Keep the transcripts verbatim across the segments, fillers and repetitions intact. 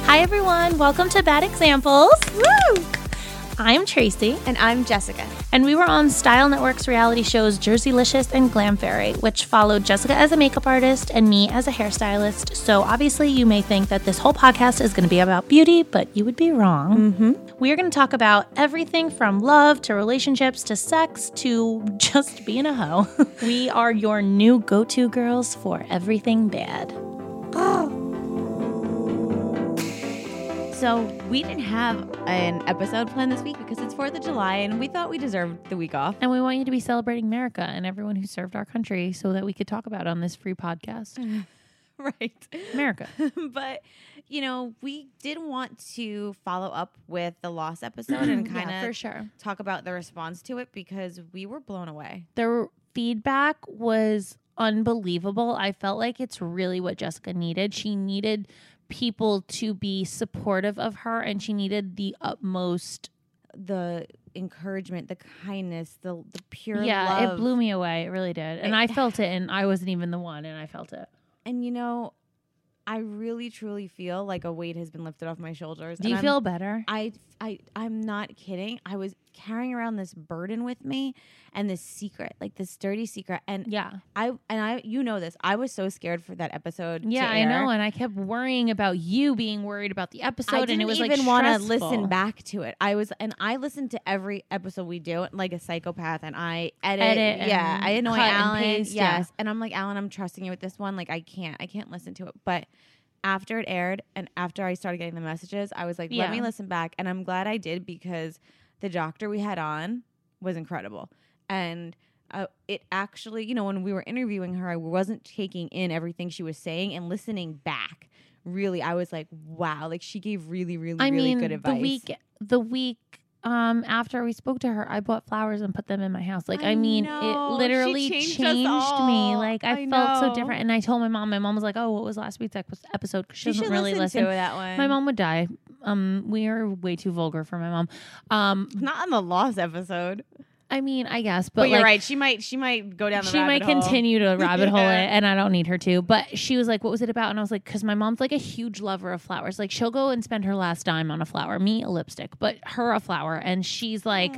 Hi, everyone. Welcome to Bad Examples. Woo! I'm Tracy. And I'm Jessica. And we were on Style Network's reality shows Jerseylicious and Glam Fairy, which followed Jessica as a makeup artist and me as a hairstylist. So obviously you may think that this whole podcast is going to be about beauty, but you would be wrong. Mm-hmm. We are going to talk about everything from love to relationships to sex to just being a hoe. We are your new go-to girls for everything bad. So we didn't have an episode planned this week because it's fourth of July and we thought we deserved the week off. And we want you to be celebrating America and everyone who served our country so that we could talk about it on this free podcast. Right. America. But, you know, we did want to follow up with the Lost episode and kind of yeah, for sure. talk about the response to it because we were blown away. Their feedback was unbelievable. I felt like it's really what Jessica needed. She needed people to be supportive of her, and she needed the utmost the encouragement, the kindness, the the pure yeah love. It blew me away. It really did. And it, I felt it, and I wasn't even the one, and I felt it. And you know, I really truly feel like a weight has been lifted off my shoulders. Do you and feel I'm, better? I, I, I'm not kidding. I was carrying around this burden with me and this secret, like this dirty secret. And yeah, I, and I, you know this, I was so scared for that episode. Yeah, to I air. know. And I kept worrying about you being worried about the episode. I didn't and it was even like want to stressful. listen back to it. I was, and I listened to every episode we do like a psychopath, and I edit. Edit yeah, I annoy cut and Alan. paste, yes, yeah. And I'm like, Alan, I'm trusting you with this one. Like, I can't, I can't listen to it. But after it aired and after I started getting the messages, I was like, let Yeah. me listen back. And I'm glad I did because the doctor we had on was incredible. And uh, it actually, you know, when we were interviewing her, I wasn't taking in everything she was saying and listening back. Really, I was like, wow, like she gave really, really, I really mean, good advice. The week, the week um, after we spoke to her, I bought flowers and put them in my house. Like, I, I mean, know. it literally She changed, changed us me. all. Like, I, I felt so know. different. And I told my mom. My mom was like, "Oh, what was last week's ep- episode?" Because she you doesn't should really listen, listen. to that one. My mom would die. Um, we are way too vulgar for my mom. Um, not on the Lost episode. I mean, I guess, but, But, you're like, right. She might, she might go down the she rabbit might hole. continue to rabbit hole Yeah. it, and I don't need her to. But she was like, "What was it about?" And I was like, "Because my mom's like a huge lover of flowers. Like, she'll go and spend her last dime on a flower. Me, a lipstick, but her a flower." And she's like,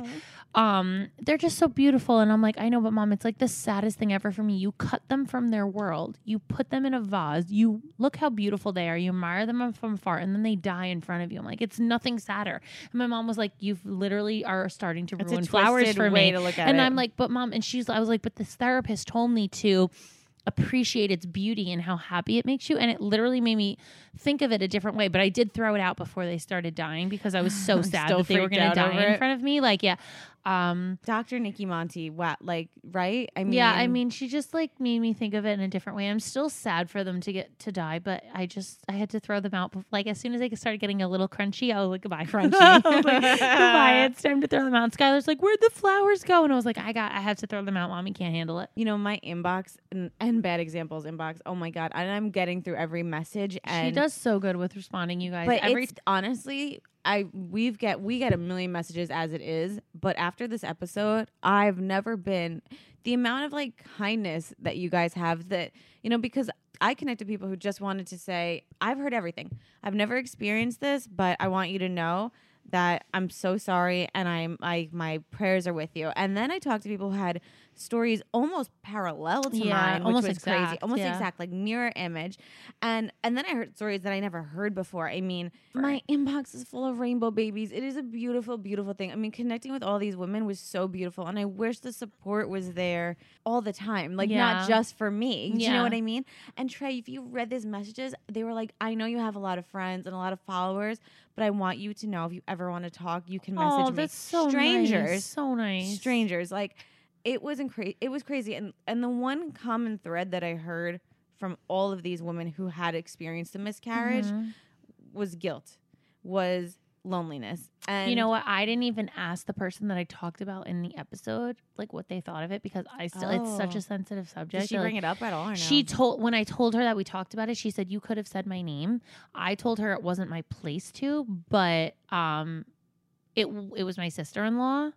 um, "They're just so beautiful." And I'm like, "I know, but Mom, it's like the saddest thing ever for me. You cut them from their world. You put them in a vase. You look how beautiful they are. You admire them from afar, and then they die in front of you." I'm like, "It's nothing sadder." And my mom was like, "You literally are starting to It's ruin a flowers twisted for way me." to look at and it. I'm like, "But Mom," and she's, I was like, "But this therapist told me to appreciate its beauty and how happy it makes you." And it literally made me think of it a different way. But I did throw it out before they started dying because I was so sad Still that they were freaked going to out die over in it. front of me. Like, yeah. Um, Doctor Nikki Monty, wow, like, right? I mean, yeah, I mean, she just like made me think of it in a different way. I'm still sad for them to get to die, but I just, I had to throw them out. Like, as soon as they started getting a little crunchy, I was like, "Goodbye, crunchy." I was like, "Goodbye, it's time to throw them out." And Skylar's like, "Where'd the flowers go?" And I was like, I got, I have to throw them out. Mommy can't handle it. you know, my inbox and, and bad examples inbox. Oh my God. And I'm getting through every message. And She does so good with responding, you guys. But Every it's honestly, I we've get we get a million messages as it is. But after this episode, I've never been the amount of like kindness that you guys have. That, you know, because I connect to people who just wanted to say, I've heard everything. I've never experienced this, but I want you to know that I'm so sorry, and I'm I my prayers are with you. And then I talked to people who had stories almost parallel to Yeah, mine, which almost was crazy, exact, almost yeah. exact, like mirror image. And and then I heard stories that I never heard before. I mean, my inbox is full of rainbow babies. It is a beautiful, beautiful thing. I mean, connecting with all these women was so beautiful, and I wish the support was there all the time, like Yeah. not just for me. Do you Yeah. know what I mean? And Trey, if you read these messages, they were like, "I know you have a lot of friends and a lot of followers, but I want you to know if you ever want to talk, you can message oh, me." that's so Strangers, nice. So nice. strangers, like it wasn't crazy. It was crazy, and and the one common thread that I heard from all of these women who had experienced a miscarriage Mhm. was guilt, was loneliness. And You know what? I didn't even ask the person that I talked about in the episode, like what they thought of it, because I still, it's such Oh. a sensitive subject. did she Like, bring it up at all? Or no? She told, when I told her that we talked about it, she said, "You could have said my name." I told her it wasn't my place to, but um, it it was my sister-in-law.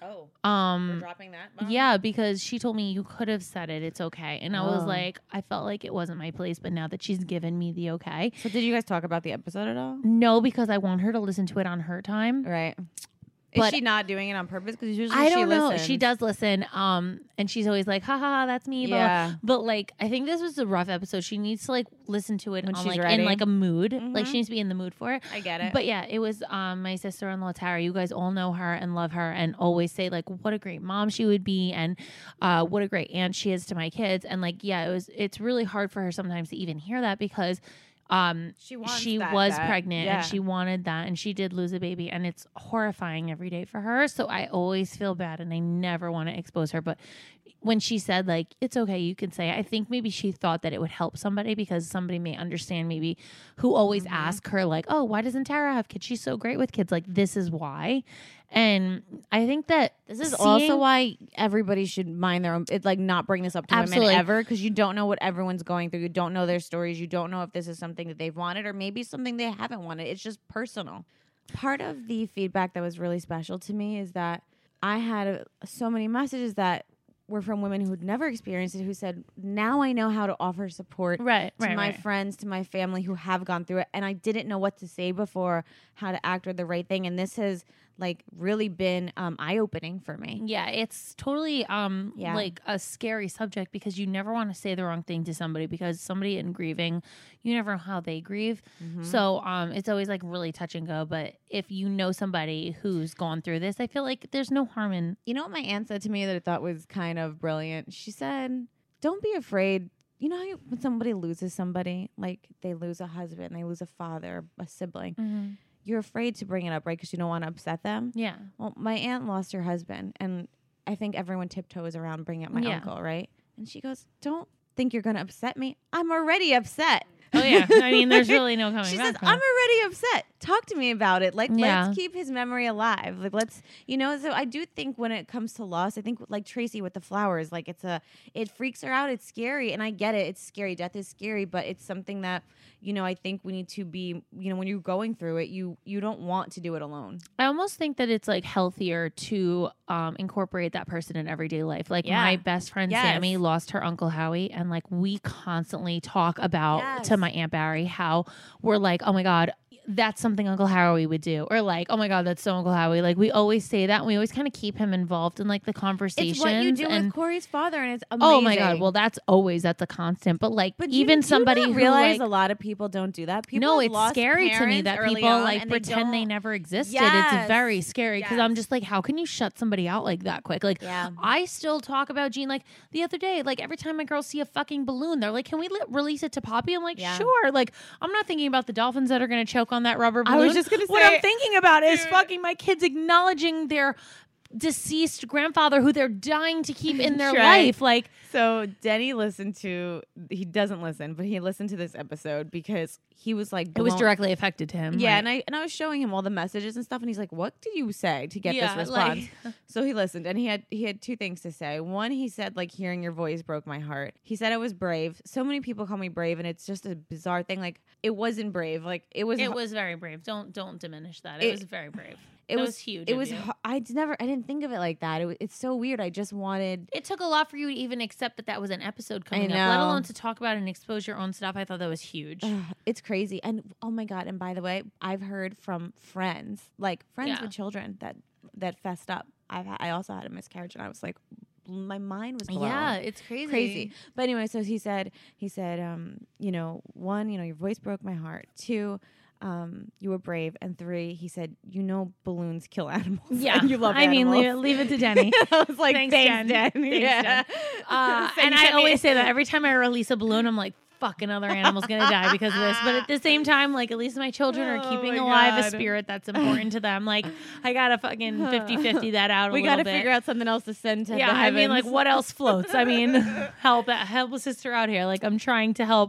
Oh, we're Um, dropping that bomb? yeah, because she told me you could have said it. It's okay. And I was Oh. like, I felt like it wasn't my place, but now that she's given me the okay. So did you guys talk about the episode at all? No, because I want her to listen to it on her time. Right. Is But she not doing it on purpose? Because usually I she don't know. listens. She does listen. Um, and she's always like, ha ha, ha that's me. Blah, blah. Yeah. But like, I think this was a rough episode. She needs to like listen to it When on, she's like ready. in like a mood. Like Mhm. she needs to be in the mood for it. I get it. But yeah, it was um my sister-in-law Tara. You guys all know her and love her and always say like what a great mom she would be and uh what a great aunt she is to my kids. And like yeah, it was it's really hard for her sometimes to even hear that because um she wants she that, was that- pregnant yeah. and she wanted that and she did lose a baby and it's horrifying every day for her. So I always feel bad and I never want to expose her. But when she said like it's okay, you can say it, I think maybe she thought that it would help somebody because somebody may understand maybe who always Mhm. ask her like, oh, why doesn't Tara have kids? She's so great with kids. Like this is why. And I think that This is seeing- also why everybody should mind their own. It's like not bring this up to Absolutely. women ever because you don't know what everyone's going through. You don't know their stories. You don't know if this is something that they've wanted or maybe something they haven't wanted. It's just personal. Part of the feedback that was really special to me is that I had uh, so many messages that were from women who'd never experienced it who said, now I know how to offer support right, to right, my right. friends, to my family who have gone through it. And I didn't know what to say before, how to act or the right thing. And this has like really been um, eye-opening for me. Yeah, it's totally um Yeah. like a scary subject because you never want to say the wrong thing to somebody because somebody in grieving, you never know how they grieve. Mhm. So um it's always like really touch and go. But if you know somebody who's gone through this, I feel like there's no harm in You know what my aunt said to me that I thought was kind of brilliant? She said, don't be afraid. You know how you, when somebody loses somebody, like they lose a husband, they lose a father, a sibling, you're afraid to bring it up, right? Because you don't want to upset them. Yeah. Well, my aunt lost her husband, and I think everyone tiptoes around bringing up my Yeah. uncle, right? And she goes, don't think you're going to upset me. I'm already upset. Oh yeah. I mean there's really no coming She back says, from I'm it. already upset. Talk to me about it. Like, Yeah. let's keep his memory alive. Like, let's, you know, so I do think when it comes to loss, I think like Tracy with the flowers, like it's a, it freaks her out. It's scary. And I get it. It's scary. Death is scary, but it's something that, you know, I think we need to be, you know, when you're going through it, you, you don't want to do it alone. I almost think that it's like healthier to um, incorporate that person in everyday life. Like Yeah. my best friend Yes. Sammy lost her Uncle Howie, and like we constantly talk about Yes. to my Aunt Barry how we're like, oh my God, that's something Uncle Howie would do, or like, oh my God, that's so Uncle Howie. Like we always say that, and we always kind of keep him involved in like the conversations. It's what you do and with Corey's father, and it's amazing. oh my God, well that's always that's a constant. But like But do you- even do you somebody not who realize like, a lot of people don't do that. People no, have it's lost scary to me parents that early people on, like and pretend they, don't- never existed. Yes. It's very scary because I'm Yes. just like, how can you shut somebody out like that quick? Like, Yeah. I still talk about Gene. Like the other day, like every time my girls see a fucking balloon, they're like, "Can we li- release it to Poppy?" I'm like, Yeah. "Sure." Like I'm not thinking about the dolphins that are going to choke on that rubber I balloon. was just gonna what say- I'm thinking about is fucking my kids acknowledging their deceased grandfather who they're dying to keep in their Right. life. Like, So Denny listened to, he doesn't listen, but he listened to this episode because he was like, it was blown- directly affected to him. Yeah, right? and I and I was showing him all the messages and stuff, and he's like, "What did you say to get Yeah, this like- response?" So he listened, and he had he had two things to say. One, he said like, "Hearing your voice broke my heart." He said I was brave. So many people call me brave, and it's just a bizarre thing. Like it wasn't brave. Like it was. it was very brave. Don't don't diminish that. It, It- was very brave. It That was, was huge It of was. you. hu- I d- never. I didn't think of it like that. It, wa- it's so weird. I just wanted. It took a lot for you to even accept that that was an episode coming up, let know. alone to talk about and expose your own stuff. I thought that was huge. Ugh, it's crazy. And oh my god! And by the way, I've heard from friends, like friends Yeah. with children, that that fessed up. I've ha- I also had a miscarriage, and I was like, my mind was blown. Yeah, it's crazy. Crazy. But anyway, so he said, he said, um, you know, one, you know, your voice broke my heart. Two, um, you were brave. And three, he said, you know, balloons kill animals. Yeah, and you love I mean, animals. leave, leave it to Denny. I was like, Thanks, thanks, Jen. Jen. Thanks, yeah. Uh, So and you I sent me- always say that every time I release a balloon, I'm like, fuck, another animal's gonna die because of this. But at the same time, like, at least my children are Oh keeping my alive a God. spirit that's important to them. Like, I gotta fucking fifty-fifty that out a we little got to bit. figure out something else to send to yeah, the I mean, like, heavens. what else floats? I mean, help help a sister out here. Like, I'm trying to help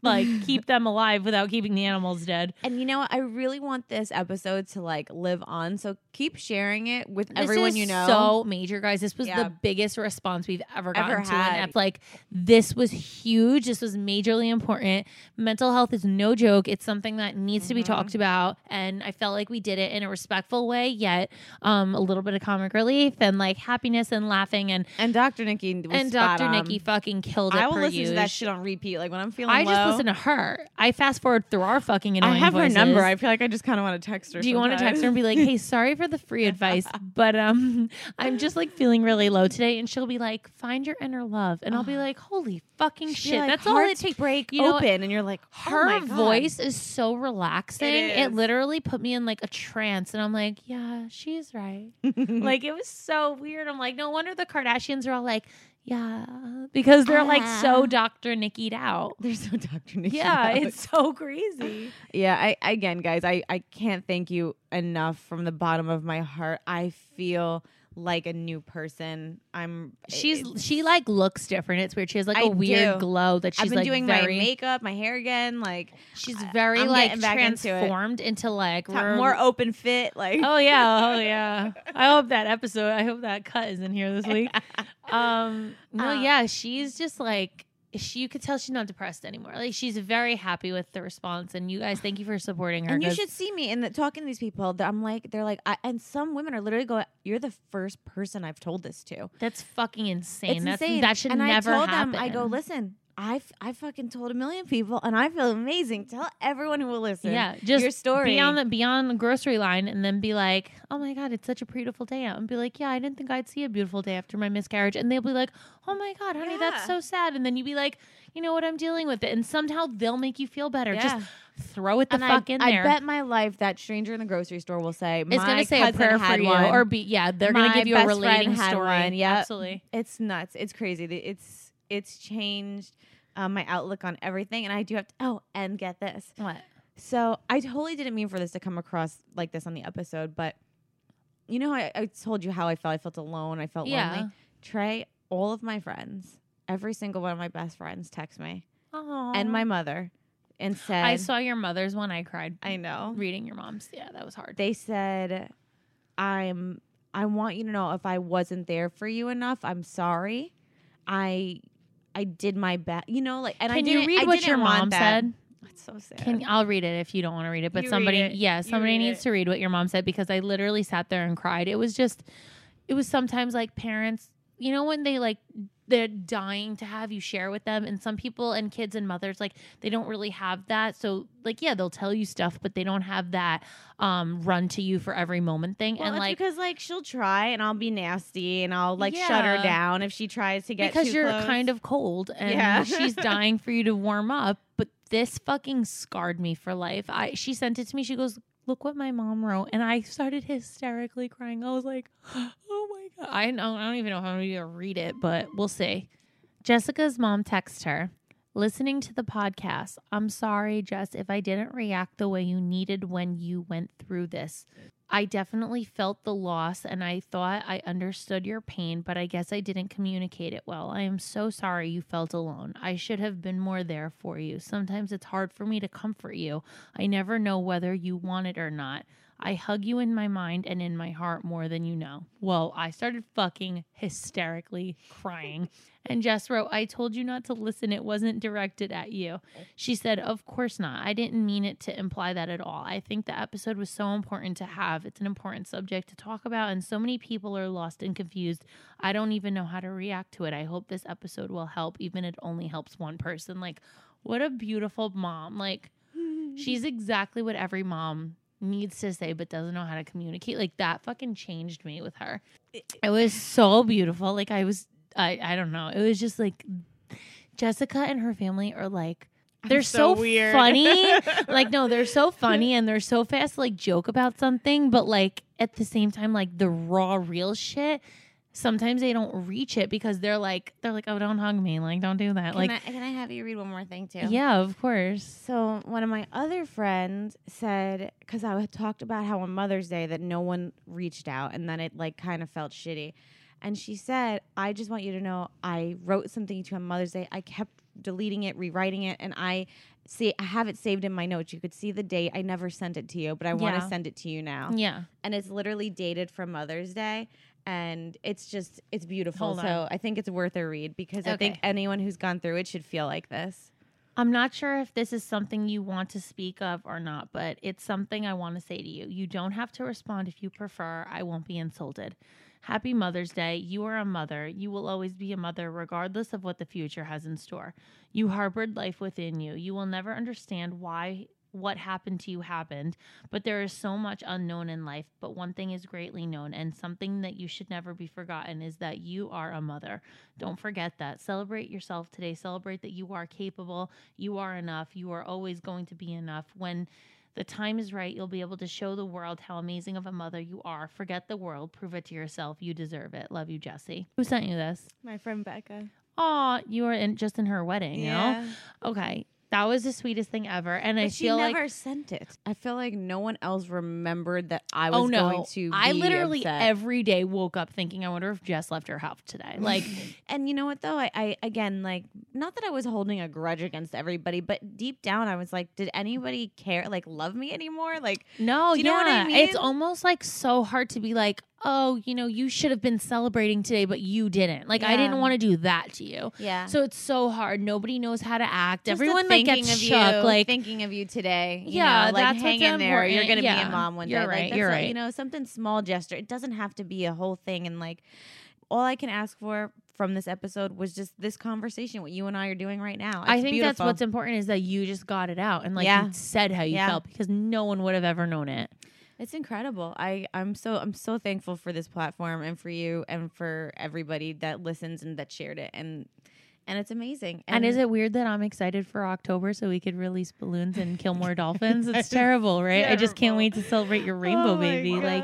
like keep them alive without keeping the animals dead. And you know what? I really want this episode to like live on. So keep sharing it with This everyone is you know. so major, guys. This was Yeah. the biggest response we've ever gotten Ever to an had. ep. Like this was huge. This was majorly important. Mental health is no joke. It's something that needs to be Mm-hmm. talked about. And I felt like we did it in a respectful way, yet um, a little bit of comic relief and like happiness and laughing. And And Doctor Nikki was and spot Doctor on. Nikki fucking killed it. I will per listen to that use. shit on repeat. Like when I'm feeling I low. just listen to her. I fast forward through our fucking annoying I have voices. her number. I feel like I just kind of want to text her. Do you want to text her and be like, hey, sorry for the free advice, but um, I'm just like feeling really low today. And she'll be like, find your inner love. And I'll be like, holy fucking shit. Like, That's all it takes. take break You know what? open, and you're like, oh Her my God. voice is so relaxing. It It, is. literally put me in like a trance. And I'm like, yeah, she's right. Like, it was so weird. I'm like, no wonder the Kardashians are all like, yeah, because they're like so Ah. Doctor Nicki'd out. There's no Doctor Nikki. Yeah, out. it's so crazy. Yeah, I again, guys, I, I can't thank you enough from the bottom of my heart. I feel like a new person. I'm She's it's- she like looks different. It's weird. She has like a I weird do. glow that she's I've been like doing very. my makeup, my hair again, like she's I- very I'm like getting back into it. transformed into, like top- rem- more open fit. Like Oh yeah, oh yeah. I hope that episode. I hope that cut is in here this week. Um, no, Uh, yeah, she's just like. She, you could tell she's not depressed anymore. Like she's very happy with the response, and you guys, thank you for supporting her. and you 'cause- should see me in the talking to these people. that I'm like, they're like, I, and some women are literally going, "You're the first person I've told this to." That's fucking insane. It's That's insane. that should and never I told happen. them, I go, listen, I've I fucking told a million people, and I feel amazing. Tell everyone who will listen. Yeah, just your story. Be on the be on the grocery line and then be like, "Oh my god, it's such a beautiful day out," and be like, "Yeah, I didn't think I'd see a beautiful day after my miscarriage," and they'll be like, "Oh my god, honey, that's Yeah. so sad," and then you be like, "You know what? I'm dealing with it," and somehow they'll make you feel better. Yeah. Just throw it the and fuck I, in I there. bet my life that stranger in the grocery store will say, it's my gonna say a cousin prayer for had you, one. or be yeah, they're gonna My give you a best friend relating had story. one. Yep. Absolutely. It's nuts. It's crazy. The- It's it's changed um, my outlook on everything. And I do have to. Oh, and get this. What? So I totally didn't mean for this to come across like this on the episode, but you know, I, I told you how I felt. I felt alone. I felt Yeah. lonely. Trey, all of my friends, every single one of my best friends, text me Oh, and my mother and said, I saw your mother's one. I cried I know. reading your mom's. Yeah, that was hard. They said, I'm I want you to know if I wasn't there for you enough, I'm sorry. I I did my best. You know, like and I Can didn't you read I what didn't your want mom that. said? It's so sad. Can I'll read it if you don't want to read it, but You read somebody, it. yeah, You somebody read needs it. to read what your mom said because I literally sat there and cried. It was just, it was sometimes like parents, you know, when they like they're dying to have you share with them, and some people and kids and mothers like they don't really have that. So like yeah, they'll tell you stuff, but they don't have that um run to you for every moment thing. Well, and it's like because like she'll try and I'll be nasty and I'll like shut her Yeah. down if she tries to get because too you're close. kind of cold and Yeah. she's dying for you to warm up. But this fucking scarred me for life. I she sent it to me. She goes, "Look what my mom wrote," and I started hysterically crying. I was like, "Oh my god!" I don't, I don't even know if I'm gonna read it, but we'll see. Jessica's mom texts her, listening to the podcast. I'm sorry, Jess, if I didn't react the way you needed when you went through this. I definitely felt the loss and I thought I understood your pain, but I guess I didn't communicate it well. I am so sorry you felt alone. I should have been more there for you. Sometimes it's hard for me to comfort you. I never know whether you want it or not. I hug you in my mind and in my heart more than you know. Well, I started fucking hysterically crying. And Jess wrote, I told you not to listen. It wasn't directed at you. She said, of course not. I didn't mean it to imply that at all. I think the episode was so important to have. It's an important subject to talk about, and so many people are lost and confused. I don't even know how to react to it. I hope this episode will help, even if it only helps one person. Like, what a beautiful mom. Like, she's exactly what every mom needs to say but doesn't know how to communicate. Like, that fucking changed me with her. It was so beautiful. Like, I was I I don't know. It was just like Jessica and her family are like they're so, so weird. funny. Like, no, they're so funny and they're so fast to like joke about something, but like at the same time, like the raw real shit, sometimes they don't reach it because they're like they're like, oh, don't hug me, like don't do that. Can, like I, can I have you read one more thing too? yeah, of course. So one of my other friends said, because I had talked about how on Mother's Day that no one reached out and then it like kind of felt shitty. And she said, I just want you to know I wrote something to you on Mother's Day. I kept deleting it, rewriting it, and I see I have it saved in my notes. You could see the date. I never sent it to you, but I want to Yeah. send it to you now. Yeah. And it's literally dated from Mother's Day. And it's just, it's beautiful. Hold so on. I think it's worth a read because I Okay. think anyone who's gone through it should feel like this. I'm not sure if this is something you want to speak of or not, but it's something I want to say to you. You don't have to respond if you prefer. I won't be insulted. Happy Mother's Day. You are a mother. You will always be a mother regardless of what the future has in store. You harbored life within you. You will never understand why what happened to you happened, but there is so much unknown in life. But one thing is greatly known, and something that you should never be forgotten is that you are a mother. Don't forget that. Celebrate yourself today. Celebrate that you are capable. You are enough. You are always going to be enough. When the time is right, you'll be able to show the world how amazing of a mother you are. Forget the world. Prove it to yourself. You deserve it. Love you, Jessie. Who sent you this? My friend Becca. Aw, you were in just in her wedding, you Yeah. know? Okay. That was the sweetest thing ever. And I But she feel never like sent it. I feel like no one else remembered that I was oh no, going to be I literally upset. every day woke up thinking, I wonder if Jess left her house today. Like, And you know what though? I, I again like not that I was holding a grudge against everybody, but deep down I was like, did anybody care like love me anymore? Like no, Do you know what I yeah. mean? It's almost like so hard to be like, oh, you know, you should have been celebrating today, but you didn't. Like, I Yeah. didn't want to do that to you. yeah. So it's so hard. Nobody knows how to act. Just the Everyone like thinking gets of shook. you, Like, thinking of you today. You Yeah, know, like that's hang what's in there. You're important. gonna be Yeah, a mom one day. you're Like, right, that's you're a- right. You know, something small gesture. It doesn't have to be a whole thing. And like, all I can ask for from this episode was just this conversation, what you and I are doing right now. I It's think that's beautiful. what's important is that you just got it out and like Yeah. you said how you Yeah. felt because no one would have ever known it. It's incredible. I I'm so I'm so thankful for this platform and for you and for everybody that listens and that shared it and and it's amazing. And, is it weird that I'm excited for October so we could release balloons and kill more dolphins? It's terrible, right? I just can't terrible. wait to celebrate your rainbow Oh my baby. Like,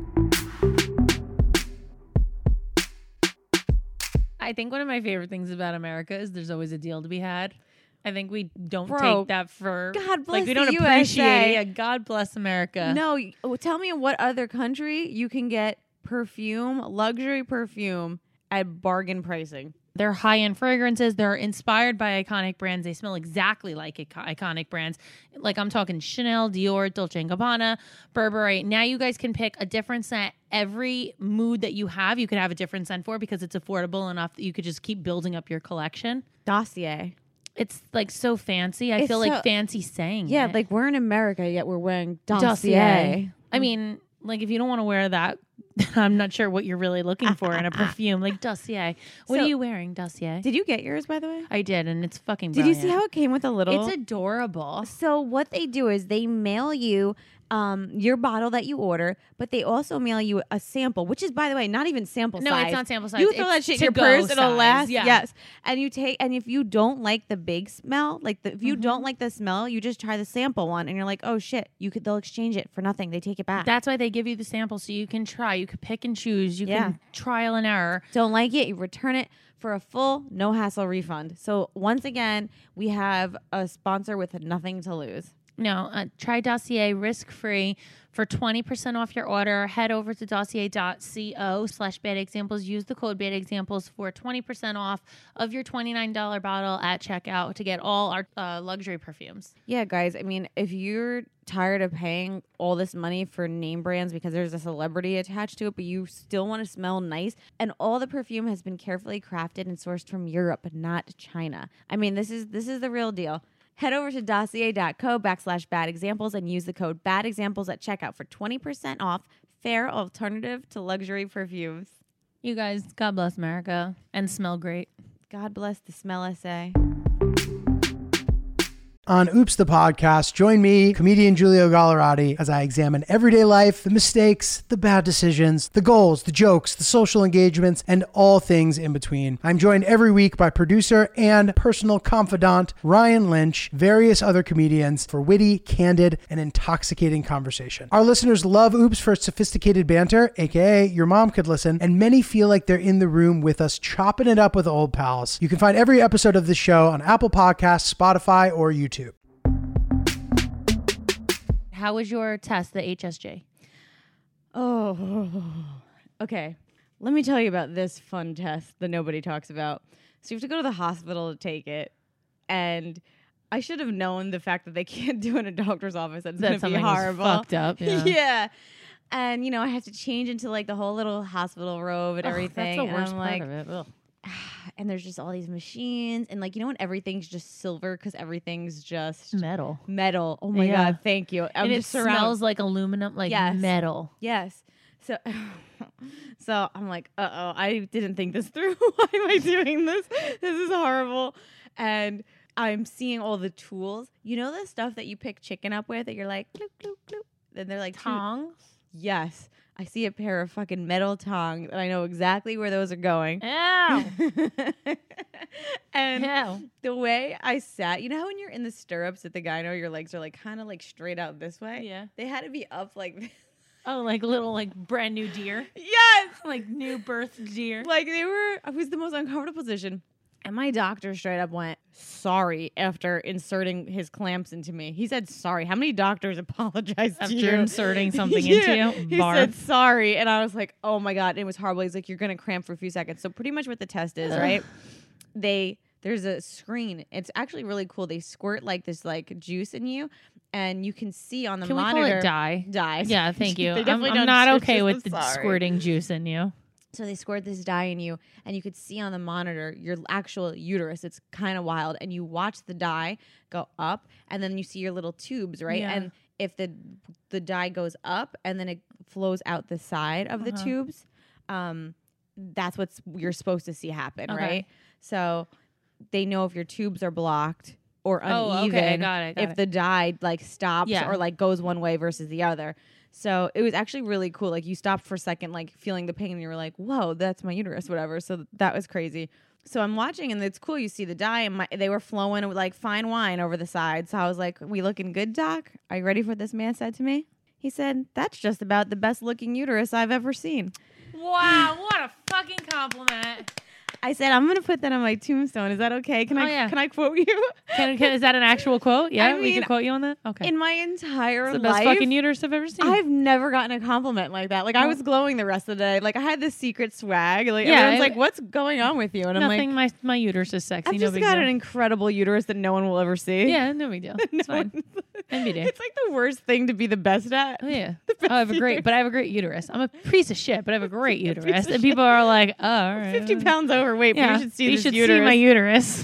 I think one of my favorite things about America is there's always a deal to be had. I think we don't Bro, take that for God bless like we the don't U S A. appreciate it. Yeah, God bless America. No, y- oh, tell me in what other country you can get perfume, luxury perfume at bargain pricing. They're high-end fragrances. They're inspired by iconic brands. They smell exactly like ico- iconic brands. Like I'm talking Chanel, Dior, Dolce and Gabbana, Burberry. Now you guys can pick a different scent. Every mood that you have, you could have a different scent for because it's affordable enough that you could just keep building up your collection. Dossier. It's like so fancy. I It's feel so- like fancy saying Yeah, it. like we're in America yet we're wearing Dossier. Dossier. I mean, like if you don't want to wear that, I'm not sure what you're really looking for in a perfume. Like Dossier. What So- are you wearing, Dossier? Did you get yours by the way? I did, and it's fucking Did you brilliant. see how it came with a little? It's adorable. So what they do is they mail you um, your bottle that you order, but they also mail you a sample, which is, by the way, not even sample No, size. it's not sample size. You throw that It's shit in your to-go purse, it'll size, last. yeah. Yes, and you take, and if you don't like the big smell, like the, if you Mm-hmm. don't like the smell, you just try the sample one, and you're like, oh shit, you could. They'll exchange it for nothing. They take it back. That's why they give you the sample so you can try. You can pick and choose. You Yeah. can trial and error. Don't like it, you return it for a full no hassle refund. So once again, we have a sponsor with nothing to lose. No, uh, try Dossier risk free for twenty percent off your order. Head over to dossier dot co slash bad examples. Use the code bad examples for twenty percent off of your twenty-nine dollars bottle at checkout to get all our uh, luxury perfumes. Yeah, guys. I mean, if you're tired of paying all this money for name brands because there's a celebrity attached to it, but you still want to smell nice, and all the perfume has been carefully crafted and sourced from Europe, not China. I mean, this is this is the real deal. Head over to dossier dot co backslash bad examples and use the code bad examples at checkout for twenty percent off. Fair alternative to luxury perfumes. You guys, God bless America and smell great. God bless the smell essay. On Oops the Podcast, join me, comedian Giulio Gallerati, as I examine everyday life, the mistakes, the bad decisions, the goals, the jokes, the social engagements, and all things in between. I'm joined every week by producer and personal confidant Ryan Lynch, various other comedians for witty, candid, and intoxicating conversation. Our listeners love Oops for its sophisticated banter, aka your mom could listen, and many feel like they're in the room with us chopping it up with old pals. You can find every episode of this show on Apple Podcasts, Spotify, or YouTube. How was your test, the H S J? Oh, okay. Let me tell you about this fun test that nobody talks about. So you have to go to the hospital to take it. and I should have known the fact that they can't do it in a doctor's office. That's That gonna be something was horrible. fucked up. Yeah. Yeah. And you know, I have to change into like the whole little hospital robe and Ugh, everything. That's the and worst I'm part like, of it. Ugh. and there's just all these machines, and like you know when everything's just silver because everything's just Metal. metal. Oh my Yeah. god, thank you. I'm and it just surround- smells like aluminum, like Yes. metal. Yes. So, so I'm like, uh oh, I didn't think this through. Why am I doing this? This is horrible. And I'm seeing all the tools. You know the stuff that you pick chicken up with that you're like, bloop, bloop, bloop. Then they're like two- Tongs. Yes. I see a pair of fucking metal tongs, and I know exactly where those are going. Ow. And Ow. the way I sat, you know how when you're in the stirrups at the gyno, your legs are like kind of like straight out this way? Yeah. They had to be up like this. Oh, like little, like brand new deer. Yes! Like new birth deer. Like they were, it was the most uncomfortable position. And my doctor straight up went, sorry, after inserting his clamps into me. He said, sorry. How many doctors apologize to After you? inserting something Yeah. into you. He Barf. said, sorry. And I was like, oh my God. It was horrible. He's like, you're going to cramp for a few seconds. So pretty much what the test is, Ugh. right? They, there's a screen. It's actually really cool. They squirt like this like juice in you, and you can see on the Can we monitor. call it dye? Dye. Yeah, thank you. They I'm, definitely I'm don't not juice okay it. with I'm the sorry. squirting juice in you. So they squirt this dye in you, and you could see on the monitor your actual uterus. It's kind of wild, and you watch the dye go up, and then you see your little tubes, right? Yeah. And if the the dye goes up, and then it flows out the side of the Uh-huh. tubes, um, that's what you're supposed to see happen, Okay. right? So they know if your tubes are blocked or Oh, uneven. okay, got it, got if it. the dye like stops Yeah. or like goes one way versus the other. So it was actually really cool. Like you stopped for a second, like feeling the pain, and you were like, "Whoa, that's my uterus," whatever. So that was crazy. So I'm watching, and it's cool. You see the dye, and my, they were flowing with like fine wine over the side. So I was like, "We looking good, doc? Are you ready for what this man said to me?" He said, "That's just about the best looking uterus I've ever seen." Wow, what a fucking compliment. I said, "I'm gonna put that on my tombstone. Is that okay? Can Oh, I yeah. can I quote you?" Can, can, is that an actual quote? Yeah, we mean, can quote you on that? Okay. In my entire It's the best life, fucking uterus I've ever seen. I've never gotten a compliment like that. Like I Well- was glowing the rest of the day. Like I had this secret swag. Like Yeah, everyone's I- like, "What's going on with you?" And Nothing, I'm like, my, my uterus is sexy. "I've no just big got deal. an incredible uterus that no one will ever see." Yeah, no big deal. It's No fine. one- N B D. It's like the worst thing to be the best at. Oh yeah. The best Oh, I have a great, uterus. but I have a great uterus. I'm a piece of shit, but I have a great Piece uterus. of And people are like, oh, all right. Fifty pounds overweight, Yeah, but you should see you this should uterus. see my uterus.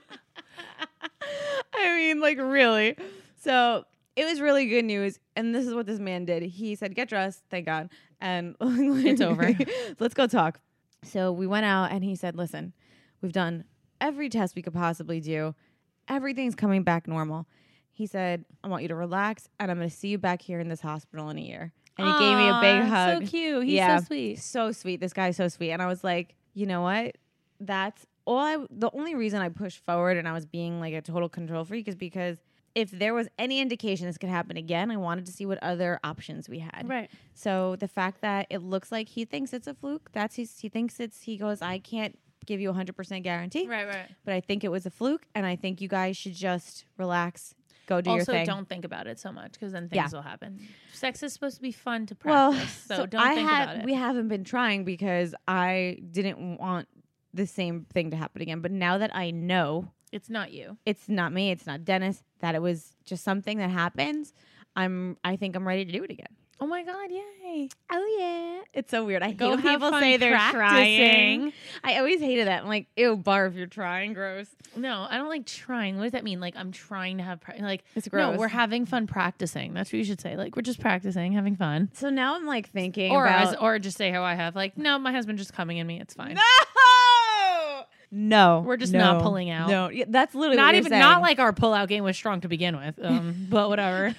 I mean, like really. So it was really good news. And this is what this man did. He said, "Get dressed, thank God." And It's over. Let's go talk. So we went out, and he said, "Listen, we've done every test we could possibly do. Everything's coming back normal." He said, "I want you to relax, and I'm going to see you back here in this hospital in a year." And he gave me a big Aw, hug. So cute. He's Yeah. so sweet. So sweet. This guy's so sweet. And I was like, you know what? That's all I, the only reason I pushed forward and I was being like a total control freak is because if there was any indication this could happen again, I wanted to see what other options we had. Right. So the fact that it looks like he thinks it's a fluke, that's his, he thinks it's, he goes, I can't give you a hundred percent guarantee, Right, right. but I think it was a fluke. And I think you guys should just relax, go do your Also, thing. don't think about it so much because then things Yeah. will happen. Sex is supposed to be fun to Well, practice, so, so don't I think had, about it. We haven't been trying because I didn't want the same thing to happen again. But now that I know It's not you. it's not me, it's not Dennis, that it was just something that happens, I'm. I think I'm ready to do it again. Oh my God, yay. Oh yeah, it's so weird. I hate Go when have people fun say they're practicing. trying. I always hated that. I'm like, ew, barf, you're trying, gross. No, I don't like trying. What does that mean? Like, I'm trying to have, pra- like, It's no, gross. we're having fun practicing. That's what you should say. Like, we're just practicing, having fun. So now I'm like thinking Or, about as, or just say how I have, like, no, my husband just coming in me. It's fine. no, no, We're just no, not pulling out. No, yeah, that's literally Not what you're even, saying. not like our pullout game was strong to begin with, um, but whatever.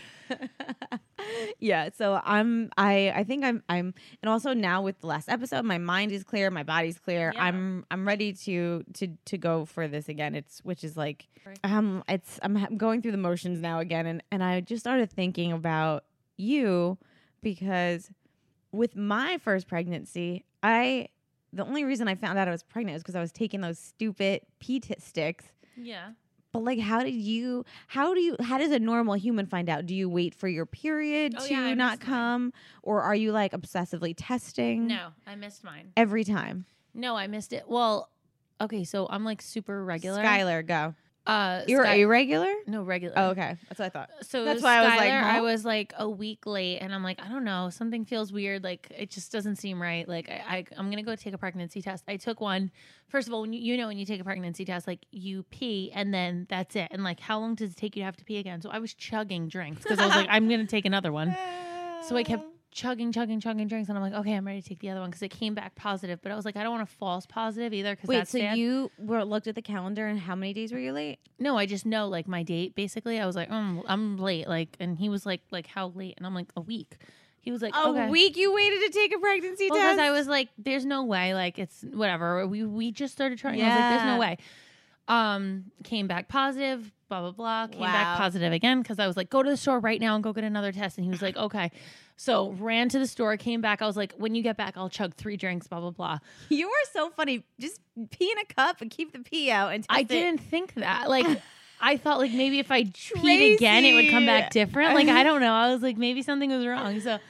Yeah, so I'm I I think I'm I'm and also now with the last episode my mind is clear, my body's clear. Yeah. I'm I'm ready to to to go for this again. It's which is like Right. um it's I'm ha- going through the motions now again, and and I just started thinking about you because with my first pregnancy, I the only reason I found out I was pregnant is because I was taking those stupid P T sticks. Yeah. But like, how did you? How do you? How does a normal human find out? Do you wait for your period Oh, to yeah, I not missed mine. come, or are you like obsessively testing? No, I missed mine. every time. No, I missed it. Well, okay, so I'm like super regular. Skylar, go. Uh, You're Sky- irregular? no regular. Oh, okay. That's what I thought. So That's Skylar, why I was like, I huh? was like a week late, and I'm like, I don't know, something feels weird. Like it just doesn't seem right. Like I, I I'm gonna go take a pregnancy test. I took one. First of all, when you, you know when you take a pregnancy test, like you pee and then that's it. And like how long does it take you to have to pee again? So I was chugging drinks because I was like, I'm gonna take another one. So I kept chugging, chugging, chugging drinks, and I'm like, okay, I'm ready to take the other one because it came back positive. But I was like, I don't want a false positive either because Wait, that's so sad. you were looked at the calendar and how many days were you late? No, I just know like my date. Basically, I was like, um, I'm late. Like, and he was like, like how late? And I'm like, a week. He was like, A okay. week you waited to take a pregnancy Well, test? because I was like, there's no way. Like, it's whatever. We we just started trying. I was like, there's Yeah. no way. Um, came back positive. Blah blah blah. Came Wow. back positive again because I was like, go to the store right now and go get another test. And he was like, okay. So ran to the store. Came back. I was like, when you get back, I'll chug three drinks. Blah blah blah. You are so funny. Just pee in a cup and keep the pee out. And I test it. didn't think that. Like, I thought like maybe if I peed again, it would come back different. Like, I don't know. I was like, maybe something was wrong. So,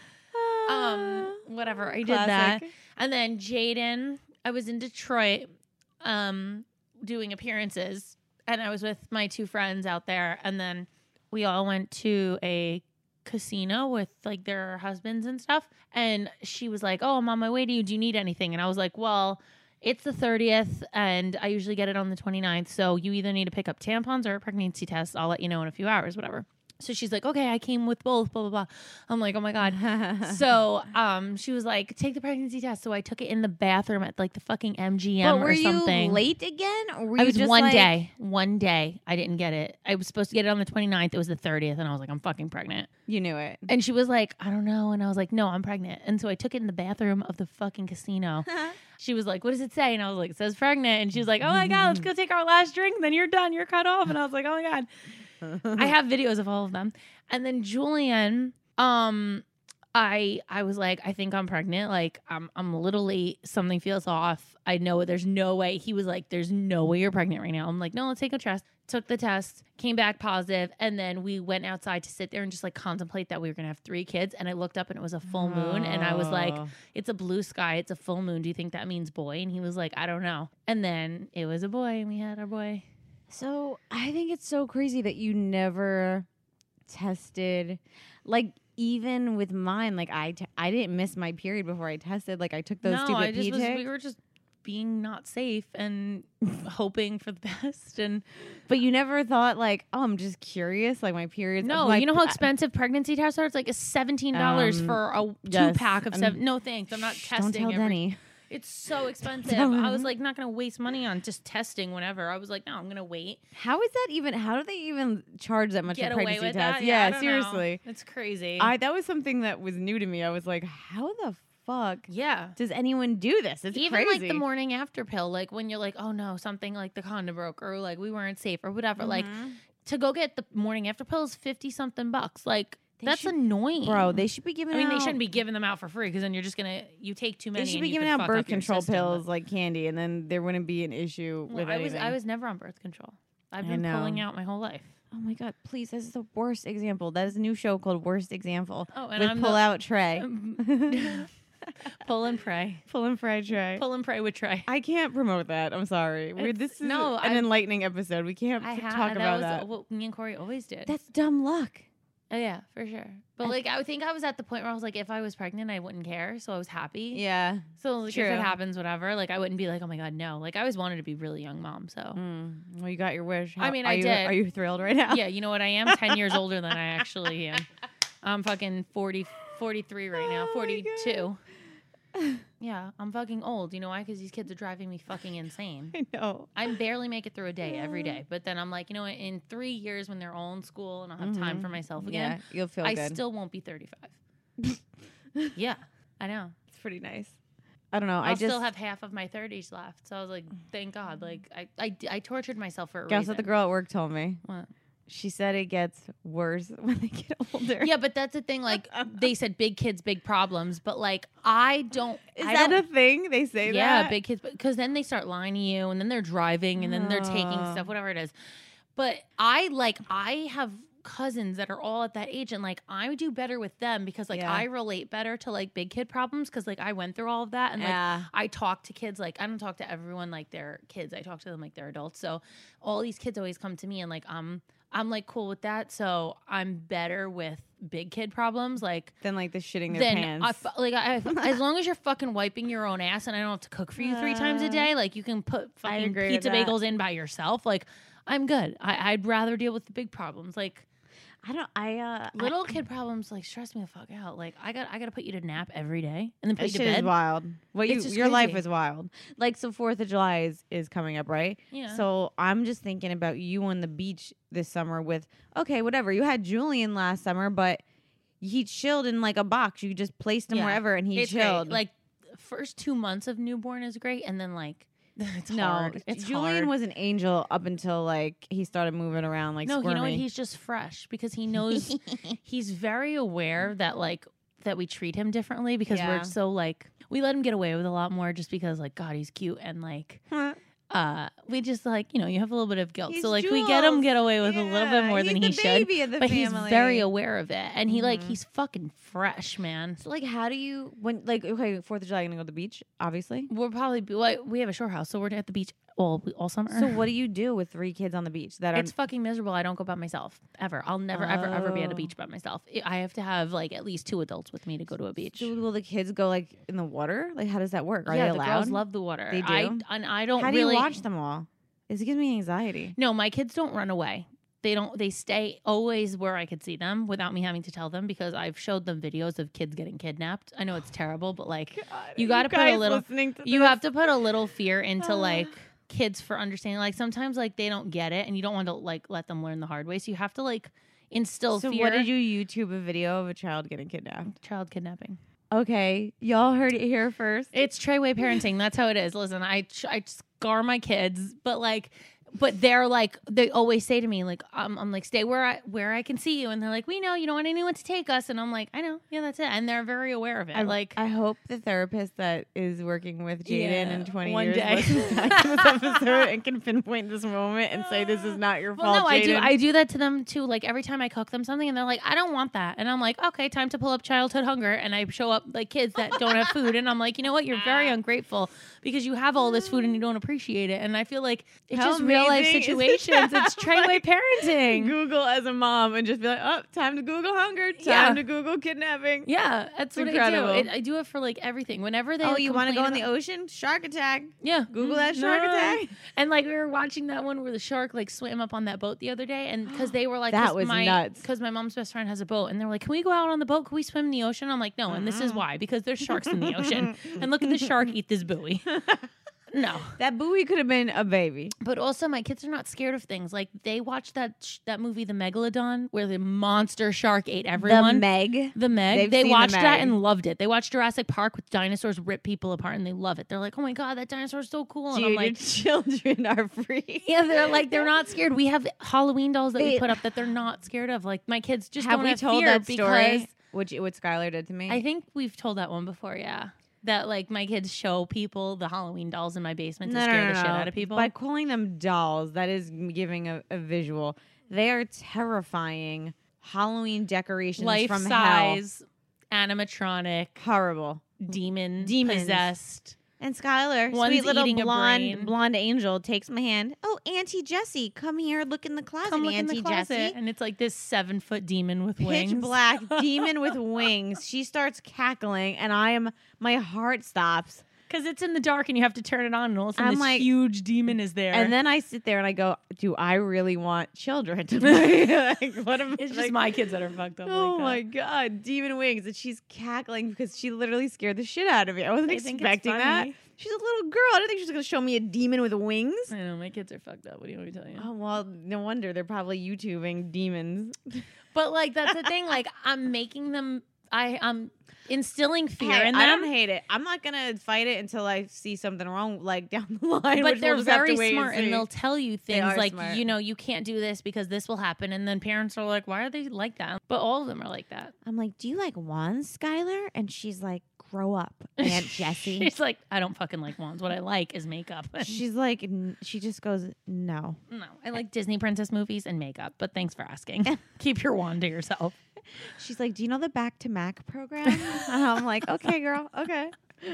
um, whatever. I did that. Classic. And then Jaden, I was in Detroit, um, doing appearances, and I was with my two friends out there, and then we all went to a casino with like their husbands and stuff. And she was like, "Oh, I'm on my way to you. Do you need anything?" And I was like, "Well, it's the thirtieth, and I usually get it on the twenty-ninth. So you either need to pick up tampons or a pregnancy test. I'll let you know in a few hours, whatever." So she's like, okay, I came with both, blah, blah, blah. I'm like, oh my God. So um, she was like, take the pregnancy test. So I took it in the bathroom at like the fucking M G M But were or something. you late again? Or were I you was just one like, day. One day. I didn't get it. I was supposed to get it on the twenty-ninth. It was the thirtieth. And I was like, I'm fucking pregnant. You knew it. And she was like, I don't know. And I was like, no, I'm pregnant. And so I took it in the bathroom of the fucking casino. She was like, what does it say? And I was like, it says pregnant. And she was like, oh my God, let's go take our last drink. Then you're done. You're cut off. And I was like, oh my God. I have videos of all of them. And then Julian, um, I I was like, I think I'm pregnant. Like, I'm I'm a little late. Something feels off. I know there's no way. He was like, there's no way you're pregnant right now. I'm like, no, let's take a test. Took the test, came back positive, and then we went outside to sit there and just like contemplate that we were gonna have three kids. And I looked up and it was a full moon, and I was like, Oh. it's a blue sky, it's a full moon. Do you think that means boy? And he was like, I don't know. And then it was a boy, and we had our boy. So I think it's so crazy that you never tested, like even with mine. Like I, t- I didn't miss my period before I tested. Like I took those no, stupid I just pee was, ticks. we were just being not safe and hoping for the best. And But you never thought like, oh, I'm just curious. Like my periods. no, like, you know how I- expensive pregnancy tests are? It's like a seventeen dollars Um, for a two yes, pack of um, seven. No thanks, I'm not Shh, testing. Don't tell every- Denny. It's so expensive. tell I was him. like not gonna waste money on just testing whenever. I was like, no, I'm gonna wait. How is that even? How do they even charge that much Get for away pregnancy with tests? that? Yeah, I don't seriously. know. It's crazy. I that was something that was new to me. I was like, how the fuck yeah. does anyone do this? It's Even crazy. like the morning after pill, like when you're like, oh no, something like the condom broke or like we weren't safe or whatever. Like Mhm. to go get the morning after pill is fifty something bucks. Like They that's should- annoying, Bro, they should be giving. I mean, out, they shouldn't be giving them out for free because then you're just gonna you take too many. They should and be you giving could out fuck birth up your control system, pills but- like candy, and then there wouldn't be an issue Well, with I was anything. I was never on birth control. I've I been know. pulling out my whole life. Oh my god! Please, this is the worst example. That is a new show called Worst Example Oh, and with I'm Pull the- Out Trey. Pull and pray. Pull and Fry Trey. Pull and pray with Trey. I can't promote that. I'm sorry. We're, It's- this is no, an I- enlightening episode. We can't I f- ha- talk that about was that. what me and Corey always did. That's dumb luck. Oh yeah, for sure. But I- like I would think I was at the point where I was like, if I was pregnant, I wouldn't care. So I was happy. Yeah. So like if True. it happens, whatever. Like I wouldn't be like, oh my god, no. Like I always wanted to be really young mom. So Mm. Well, you got your wish. I mean, are I you, did. Are you thrilled right now? yeah, you know what? I am ten years older than I actually am. I'm fucking forty, forty-three right now, Oh my forty-two. Yeah, I'm fucking old. You know why? Because these kids are driving me fucking insane. I know. I barely make it through a day every day. But then I'm like, you know what? In three years when they're all in school and I'll have time Mhm. for myself again, Yeah, you'll feel I good. still won't be thirty-five. Yeah, I know. It's pretty nice. I don't know. I'll I just still have half of my thirties left. So I was like, thank God. Like, I, I, I tortured myself for a guess reason. what the girl at work told me. What? She said it gets worse when they get older. Yeah, but that's the thing. Like, they said big kids, big problems. But, like, I don't. Is I that don't, a thing? They say yeah, that? big kids. Because then they start lying to you, and then they're driving, and then they're taking Oh. stuff, whatever it is. But I, like, I have cousins that are all at that age, and like I do better with them because like Yeah. I relate better to like big kid problems because like I went through all of that, and like Yeah. I talk to kids like I don't talk to everyone like they're kids. I talk to them like they're adults. So all these kids always come to me, and like I'm I'm like cool with that. So I'm better with big kid problems like Then like the shitting their then pants. I, fu- like I, as long as you're fucking wiping your own ass and I don't have to cook for you three times a day, like you can put fucking agree with pizza that. bagels in by yourself. Like I'm good. I, I'd rather deal with the big problems. Like I don't. I uh. little kid problems like stress me the fuck out. Like I got I got to put you to nap every day and then put That you shit to is bed. wild. What you It's just your life crazy. is wild. Like so, Fourth of July is is coming up, right? Yeah. So I'm just thinking about you on the beach this summer with okay, whatever. You had Julian last summer, but he chilled in like a box. You just placed him Yeah. wherever, and he It's great. chilled. Like first two months of newborn is great, and then like it's no, hard. It's Julian hard. was an angel up until like he started moving around like no, squirmy. you know what? He's just fresh because he knows he's very aware that like that we treat him differently because Yeah. we're so like we let him get away with a lot more just because like God he's cute and like uh we just like you know you have a little bit of guilt He's so like we get him Jules. get away with a little bit Yeah, more than he's he the should baby of the but he's family. very aware of it and he like Mhm. he's fucking fresh man. So like, how do you when like okay Fourth of July you're gonna go to the beach? Obviously. We'll probably be like we have a shore house so we're at the beach all all summer. So what do you do with three kids on the beach that are It's fucking miserable. I don't go by myself ever. I'll never, ever, ever be at a Oh. beach by myself. I I have to have like at least two adults with me to go to a beach. So will the kids go like in the water? Like how does that work? Are yeah, they the allowed? girls love the water. They I, do? and I don't How do really you watch them all? It gives me anxiety. No, my kids don't run away. They don't. They stay always where I could see them without me having to tell them because I've showed them videos of kids getting kidnapped. I know it's terrible, but like you got to put a little. You have to put a little fear into like kids for understanding. Like sometimes like they don't get it, and you don't want to like let them learn the hard way. So you have to like instill So fear. what did you YouTube a video of a child getting kidnapped? Child kidnapping. Okay, y'all heard it here first. It's Treyway parenting. That's how it is. Listen, I I scar my kids, but like, but they're like, they always say to me, like, I'm, I'm like, stay where I where I can see you, and they're like, we know you don't want anyone to take us, and I'm like, I know, yeah, that's it, and they're very aware of it. I, like, I hope the therapist that is working with Jaden Yeah, in twenty one years day. listens back to this episode and can pinpoint this moment and say this is not your well, fault. no, I do. Jaden." I do that to them too. Like every time I cook them something, and they're like, I don't want that, and I'm like, okay, time to pull up childhood hunger, and I show up like kids that don't have food, and I'm like, you know what, you're very ungrateful because you have all this food and you don't appreciate it, and I feel like it's How just real life amazing is situations. It's Treyway Like, parenting. Google as a mom and just be like, oh, time to Google hunger, time Yeah. to Google kidnapping. Yeah, that's what incredible. I do. It, I do it for like everything. Whenever they Oh, you want to go in the about- ocean? Shark attack. Yeah, Google that shark No. attack. And like we were watching that one where the shark like swam up on that boat the other day, and because they were like, That 'cause was my, nuts. Because my mom's best friend has a boat, and they were like, "Can we go out on the boat? Can we swim in the ocean?" I'm like, "No," and this is why because there's sharks in the ocean, and look at the shark eat this buoy. No. That buoy could have been a baby. But also, my kids are not scared of things. Like they watched that sh- that movie, The Megalodon, where the monster shark ate everyone. The Meg. The Meg. They've They seen The watched that Meg. and loved it. They watched Jurassic Park with dinosaurs rip people apart, and they love it. They're like, "Oh my god, that dinosaur's so cool!" And Dude, I'm your like, children are free. "Yeah, they're like they're not scared." We have Halloween dolls that we Wait. put up that they're not scared of. Like my kids just Have don't we have told fear that story? because Which what Skylar did to me? I think we've told that one before. Yeah, that like my kids show people the Halloween dolls in my basement to scare the shit out of people. By calling them dolls, that is giving a, a visual. They are terrifying Halloween decorations Life from size, animatronic, hell. Horrible. demon, Demons. possessed. And Skylar, One's sweet little eating a blonde brain. blonde angel, takes my hand. Oh, Auntie Jessie, come here, look in the closet, Come look in Auntie the closet, Jessie. and it's like this seven foot demon with wings. Pitch black demon with wings. She starts cackling, and I am my heart stops. Because it's in the dark and you have to turn it on, and all of a sudden I'm this like- huge demon is there. And then I sit there and I go, "Do I really want children to play? Like, what am it's just like, my kids that are fucked up. Oh like that. my god, demon wings! And she's cackling because she literally scared the shit out of me. I wasn't I think it's expecting that. funny. She's a little girl. I didn't think she was gonna show me a demon with wings. I know my kids are fucked up. What do you want me to tell you? Oh well, no wonder they're probably YouTubing demons. But like that's the thing. Like I'm making them. I I'm instilling fear Hey, in I them. don't hate it. I'm not gonna fight it until I see something wrong, like down the line. But which they're we'll just have very to wait smart, and, see. they'll tell you things are like, smart. you know, you can't do this because this will happen, and then parents are like, why are they like that? But all of them are like that. I'm like, "Do you like wands, Skylar?" And she's like, grow up, Aunt Jessie. She's like, I don't fucking like wands. What I like is makeup. She's like, n- she just goes, no. No, I like Disney princess movies and makeup, but thanks for asking. Keep your wand to yourself. She's like, do you know the Back to Mac program? And I'm like, okay, girl, okay.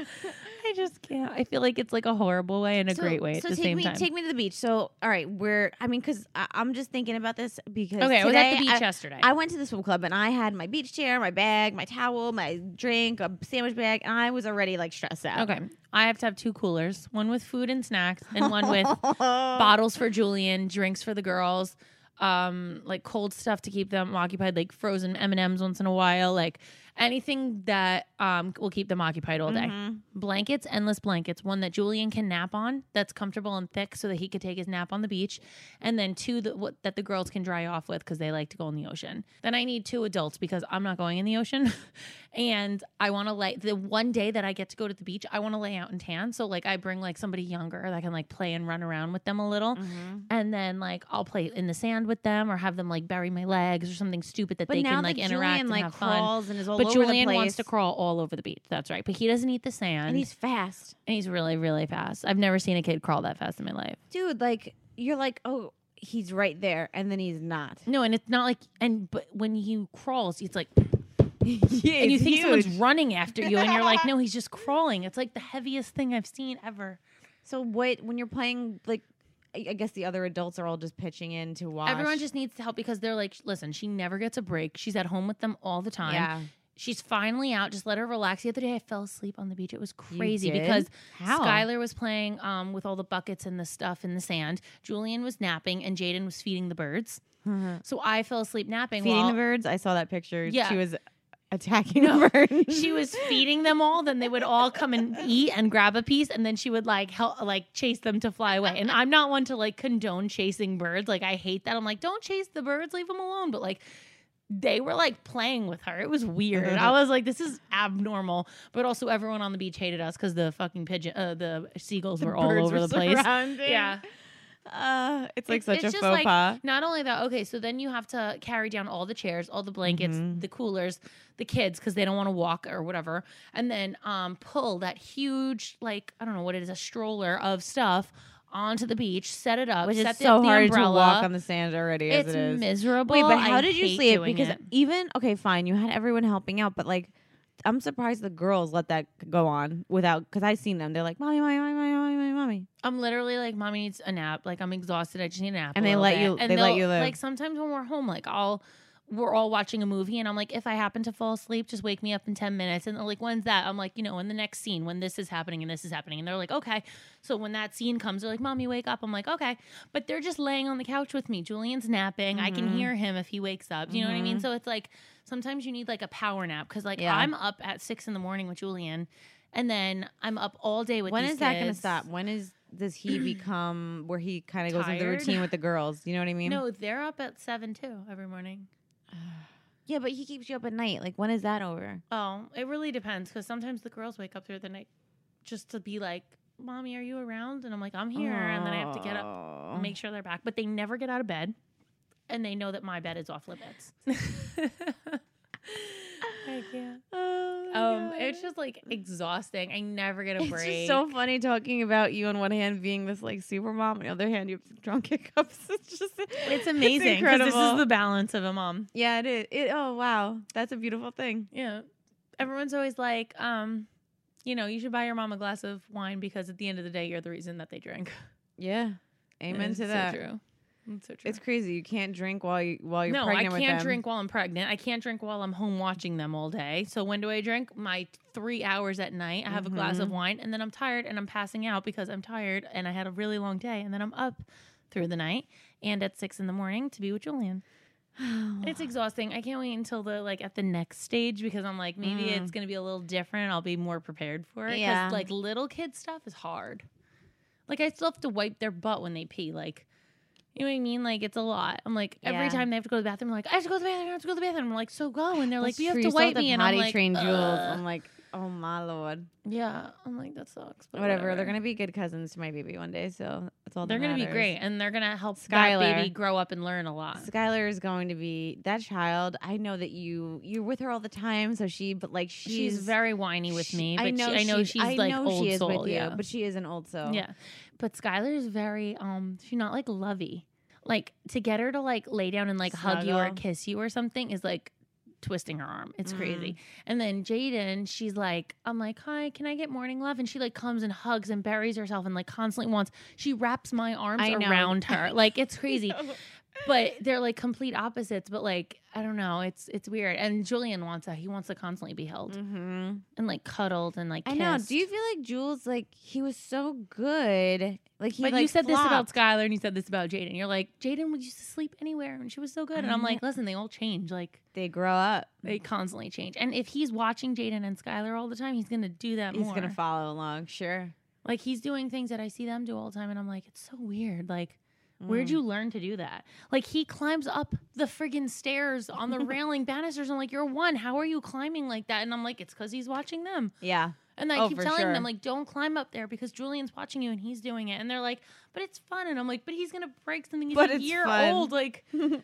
I just can't. I feel like it's like a horrible way and a So- great way so at the take same me, time. take me to the beach. So, all right, we're, I mean, because I'm just thinking about this because okay, I was at today the beach I, yesterday. I went to the swim club and I had my beach chair, my bag, my towel, my drink, a sandwich bag, and I was already like stressed out. okay, I have to have two coolers, one with food and snacks, and one with bottles for Julian, drinks for the girls, um, like cold stuff to keep them occupied, like frozen M and M's once in a while, like anything that um will keep them occupied all day. Mhm. Blankets, endless blankets, one that Julian can nap on that's comfortable and thick so that he could take his nap on the beach, and then two that what, that the girls can dry off with because they like to go in the ocean. Then I need two adults because I'm not going in the ocean and I want to lay the one day that I get to go to the beach, I want to lay out and tan. So like I bring like somebody younger that can like play and run around with them a little, Mhm. and then like I'll play in the sand with them or have them like bury my legs or something stupid that But they now can like that interact Julian and like have fun. crawls and is all But over Julian the place, wants to crawl all over the beach. That's right. But he doesn't eat the sand. and he's fast, And he's really, really fast. I've never seen a kid crawl that fast in my life. dude. Like you're like, oh, he's right there, and then he's not. No, and it's not like, and but when he crawls, it's like, Yeah, and you it's think huge. someone's running after you, and you're like, no, he's just crawling. It's like the heaviest thing I've seen ever. So what when you're playing like? I I guess the other adults are all just pitching in to watch. Everyone just needs to help because they're like, listen, she never gets a break. She's at home with them all the time. yeah. She's finally out. Just let her relax. The other day, I fell asleep on the beach. It was You crazy did? because How? Skylar was playing um, with all the buckets and the stuff in the sand. Julian was napping, and Jaden was feeding the birds. So I fell asleep napping. Feeding while the birds. I saw that picture. Yeah. She was attacking the birds. She was feeding them all. Then they would all come and eat and grab a piece, and then she would like help, like chase them to fly away. And I'm not one to like condone chasing birds. Like I hate that. I'm like, don't chase the birds, leave them alone. But like. They were like playing with her. It was weird. I was like, this is abnormal. But also, everyone on the beach hated us because the fucking pigeon, uh, the seagulls were all Birds over were the place. surrounding. Yeah. Uh, it's like It's- such it's a just faux like- pas. Not only that, okay, so then you have to carry down all the chairs, all the blankets, Mhm. the coolers, the kids because they don't want to walk or whatever, and then um pull that huge, like I don't know what it is, a stroller of stuff onto the beach, set it up, Which set is the, so the hard umbrella. to walk on the sand already as It's it is. miserable. Wait, but how I did you hate sleep? doing Because it. even okay, fine, you had everyone helping out, but like, I'm surprised the girls let that go on without. Because I seen them, they're like, mommy, mommy, mommy, mommy, mommy, mommy, mommy. I'm literally like, mommy needs a nap. Like I'm exhausted. I just need a nap. And a they little let bit. you- And they let they'll- you live. Like sometimes when we're home, like I'll. We're all watching a movie, and I'm like, if I happen to fall asleep, just wake me up in ten minutes. And they're like, when's that? I'm like, you know, in the next scene, when this is happening and this is happening. And they're like, okay. So when that scene comes, they're like, mommy, wake up. I'm like, okay. But they're just laying on the couch with me. Julian's napping. I can Mhm. hear him if he wakes up. You know what I mean? Mhm. So it's like sometimes you need like a power nap because like Yeah. I'm up at six in the morning with Julian, and then I'm up all day with When these is that going to kids. stop? When is does he become where he kind of goes into the Tired? routine with the girls? You know what I mean? No, they're up at seven too every morning. Yeah, but he keeps you up at night. Like, when is that over? Oh, it really depends because sometimes the girls wake up through the night just to be like, "Mommy, are you around?" And I'm like, "I'm here," and then I have to get up, Oh. and make sure they're back. But they never get out of bed, and they know that my bed is off limits. I can't. Oh, my Um, God. it's just like exhausting. I never get a It's break. just so funny talking about you on one hand being this like super mom, on the other hand you have drunk hiccups. It's just It's amazing because this incredible. is the balance of a mom. Yeah, it is. It, oh wow, that's a beautiful thing. Yeah, everyone's always like, um, you know, you should buy your mom a glass of wine because at the end of the day, you're the reason that they drink. Yeah, amen It's to so that. true. It's so true. It's crazy. You can't drink while you while you're no, I pregnant with can't them. drink while I'm pregnant. I can't drink while I'm home watching them all day. So when do I drink? My three hours at night. I have a glass of Mhm. wine, and then I'm tired, and I'm passing out because I'm tired, and I had a really long day, and then I'm up through the night and at six in the morning to be with Julian. It's exhausting. I can't wait until the like at the next stage because I'm like maybe Mm. it's gonna be a little different. I'll be more prepared for it. 'Cause, Yeah. like little kid stuff is hard. Like I still have to wipe their butt when they pee. Like. You know what I mean? Like, it's a lot. I'm like, every Yeah. time they have to go to the bathroom, I'm like, I have to go to the bathroom, I have to go to the bathroom. I'm like, so go. And they're like, That's but you have true. to still wipe me. And I'm potty like, train Jules. "Ugh." I'm like, Oh my lord. Yeah, I'm like, that sucks. But Whatever. whatever. They're gonna be good cousins to my baby one day, so that's all. They're that gonna be matters. great, and they're gonna help Skylar. that baby grow up and learn a lot. Skylar is going to be that child. I know that you you're with her all the time, so she. But like she's, She's very whiny with she- me. But I know. she, I know she's I like know old she is soul. with you, Yeah, but she is an old soul. yeah. But Skylar is very um. She's not like lovey. Like to get her to like lay down and like hug you or Snuggle. kiss you or something is like twisting her arm. It's Mm. crazy. And then Jaden, she's like, I'm like, hi, can I get morning love? And she like comes and hugs and buries herself and like constantly wants. She wraps my arms I know. around her. Like it's crazy. But they're like complete opposites. But like I don't know, it's it's weird. And Julian wants that. He wants to constantly be held Mm-hmm. and like cuddled and like I kissed. know. Do you feel like Jules? Like he was so good. Like he. But like, you said this about flopped. Skylar and you said this about Jaden. You're like, Jaden would used to sleep anywhere and she was so good. And I'm I like, listen, they all change. Like They grow up. they constantly change. And if he's watching Jaden and Skylar all the time, he's gonna do that He's more. gonna follow along. Sure. Like he's doing things that I see them do all the time, and I'm like, it's so weird. Like, where'd Mm. you learn to do that? Like he climbs up the friggin' stairs on the railing banisters. I'm like, you're one. How are you climbing like that? And I'm like, it's because he's watching them. Yeah. And I Oh, keep for telling sure. them, like, don't climb up there because Julian's watching you and he's doing it. And they're like, but it's fun. And I'm like, but he's gonna break something. He's But a it's year fun. old. Like,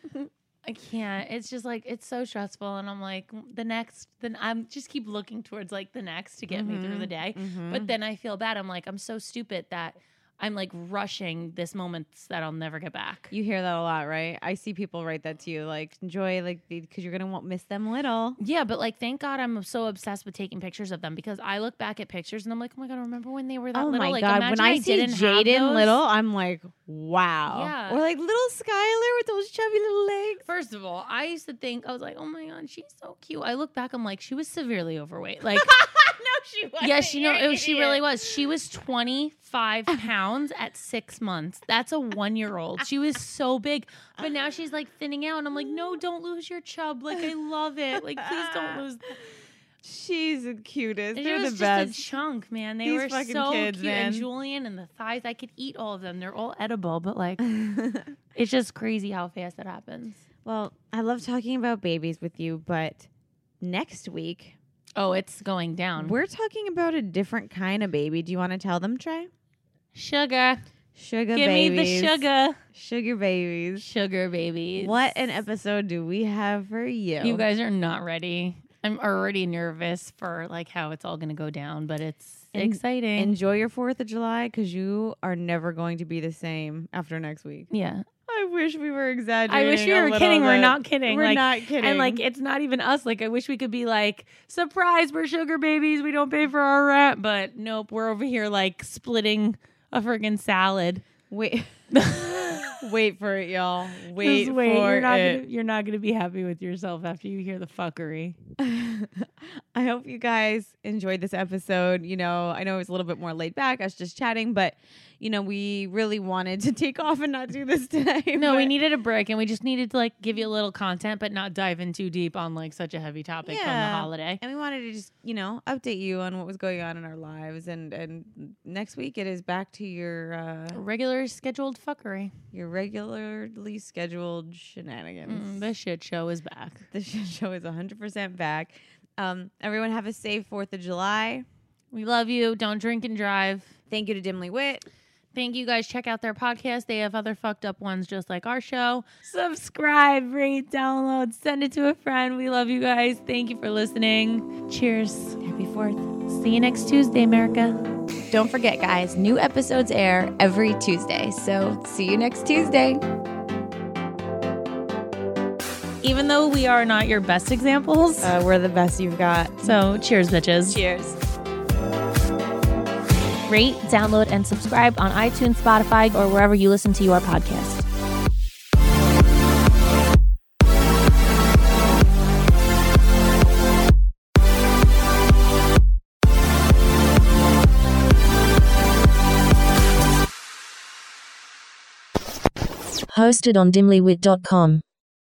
I can't. It's just like it's so stressful. And I'm like, the next. Then I'm just keep looking towards like the next to get me through the day. Mhm. But then I feel bad. I'm like, I'm so stupid that I'm like rushing this moment that I'll never get back. You hear that a lot, right? I see people write that to you, like enjoy, like because you're gonna want miss them little. Yeah, but like, thank God I'm so obsessed with taking pictures of them because I look back at pictures and I'm like, oh my God, remember when they were that Oh little? my like, god! imagine When I, see didn't have Jaden those. little, I'm like, wow. Yeah. Or like little Skylar with those chubby little legs. First of all, I used to think, I was like, oh my God, she's so cute. I look back, I'm like, she was severely overweight. Like, No, she was. yeah, she know, it, she really was. She was twenty-five pounds at six months. That's a one-year-old. She was so big. But now she's like thinning out. And I'm like, no, don't lose your chub. Like, I love it. Like, please don't lose. She's the cutest. It They're was the just best. a chunk, man. They These were fucking so kids, cute. man. And Julian and the thighs, I could eat all of them. They're all edible, but like, it's just crazy how fast that happens. Well, I love talking about babies with you, but next week Oh, it's going down. we're talking about a different kind of baby. Do you want to tell them, Trey? Sugar. Sugar Give babies. me the sugar. Sugar babies. Sugar babies. What an episode do we have for you? You guys are not ready. I'm already nervous for like how it's all going to go down, but it's En- exciting. Enjoy your fourth of July because you are never going to be the same after next week. yeah. I wish we were I exaggerating. wish we a were little kidding. We're bit. not kidding. We're like, not kidding. And like, it's not even us. Like, I wish we could be like, surprise, we're sugar babies. We don't pay for our rent. But nope, we're over here like splitting a friggin' salad. wait, wait for it, y'all. Wait, Just wait. for You're not it. Gonna, you're not gonna be happy with yourself after you hear the fuckery. I hope you guys enjoyed this episode. You know, I know it was a little bit more laid back. I was just chatting, but you know, we really wanted to take off and not do this today. No, we but- needed a break, and we just needed to like give you a little content, but not dive in too deep on like such a heavy topic from the Yeah. holiday. And we wanted to just, you know, update you on what was going on in our lives. And and next week it is back to your uh, Regular scheduled fuckery. your regularly scheduled shenanigans. Mm, the shit show is back. The shit show is one hundred percent back. Um, everyone have a safe fourth of July. We love you. Don't drink and drive. Thank you to Dimly Wit. Thank you guys. Check out their podcast. They have other fucked up ones just like our show. Subscribe, rate, download, send it to a friend. We love you guys. Thank you for listening. Cheers. Happy fourth. See you next Tuesday, America. Don't forget, guys, new episodes air every Tuesday. So see you next Tuesday. Even though we are not your best examples. Uh, we're the best you've got. So cheers, bitches. Cheers. Rate, download, and subscribe on iTunes, Spotify, or wherever you listen to your podcast. Hosted on dimly wit dot com.